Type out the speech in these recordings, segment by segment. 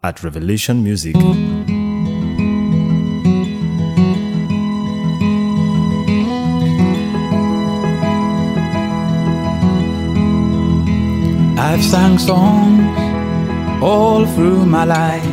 at Revelation Music. I've sang songs all through my life.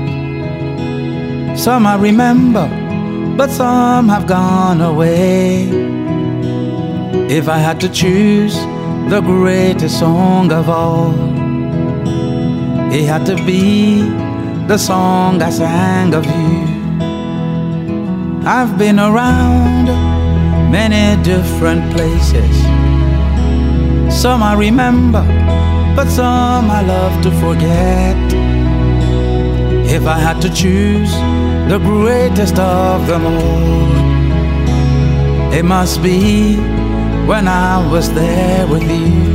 Some I remember, but some have gone away. If I had to choose the greatest song of all, it had to be the song I sang of you. I've been around many different places. Some I remember, but some I love to forget. If I had to choose the greatest of them all, it must be when I was there with you.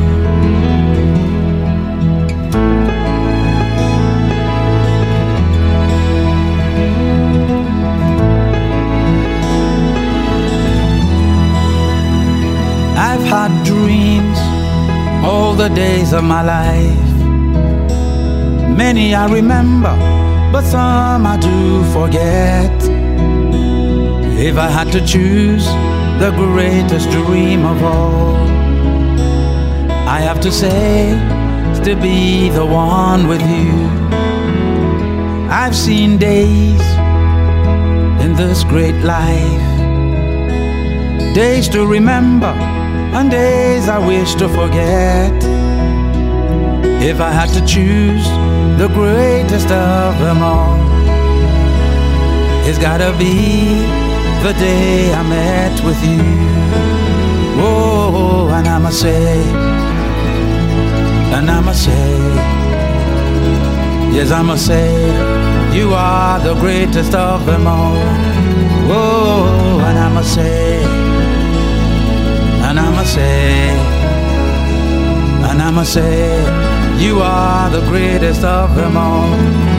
I've had dreams all the days of my life. Many I remember, but some I do forget. If I had to choose the greatest dream of all, I have to say it's to be the one with you. I've seen days in this great life, days to remember and days I wish to forget. If I had to choose the greatest of them all, it's gotta be the day I met with you. Oh, and I must say, yes, I must say, you are the greatest of them all. Oh, and I must say, and I must say, you are the greatest of them all.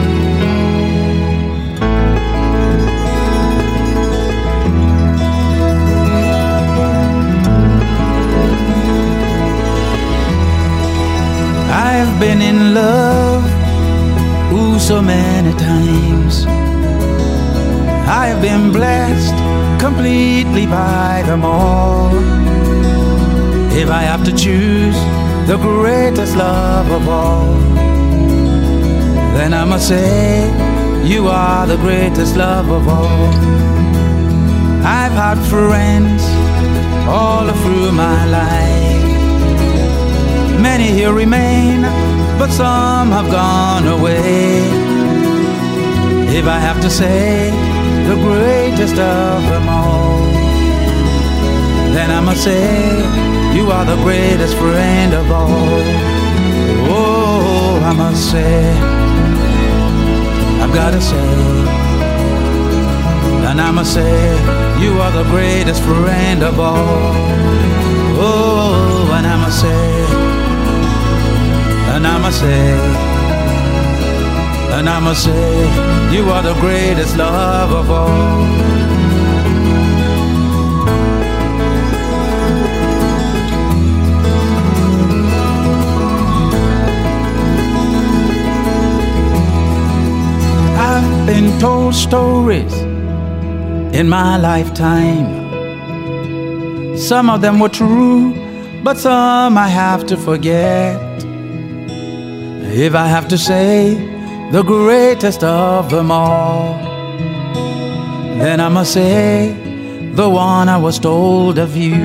I've been in love, ooh, so many times. I've been blessed completely by them all. If I have to choose the greatest love of all, then I must say you are the greatest love of all. I've had friends all through my life. Many here remain, but some have gone away. If I have to say the greatest of them all, then I must say you are the greatest friend of all. Oh, I must say, I've gotta say, and I must say, you are the greatest friend of all. Oh, and I must say, and I must say, and I must say, you are the greatest love of all. I've been told stories in my lifetime. Some of them were true, but some I have to forget. If I have to say the greatest of them all, then I must say the one I was told of you.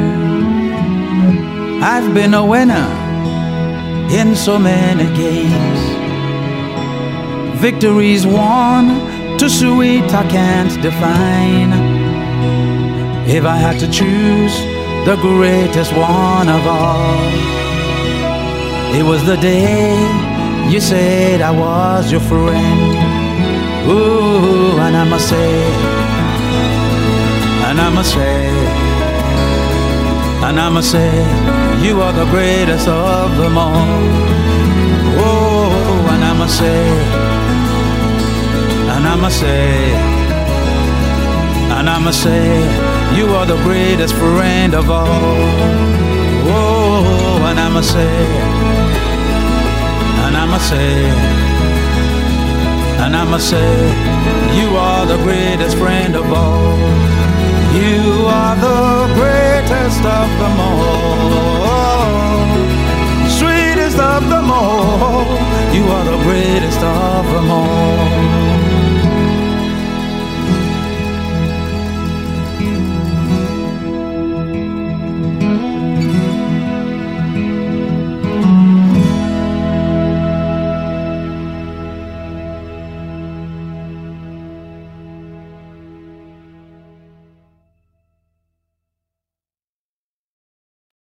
I've been a winner in so many games. Victories won, too sweet I can't define. If I had to choose the greatest one of all, it was the day you said I was your friend. Ooh, and I must say, and I must say, and I must say, you are the greatest of them all. Oh, and I must say, and I must say, and I must say, you are the greatest friend of all. Oh, and I must say, and I must say, And I must say, you are the greatest friend of all. You are the greatest of them all. Sweetest of them all. You are the greatest of them all.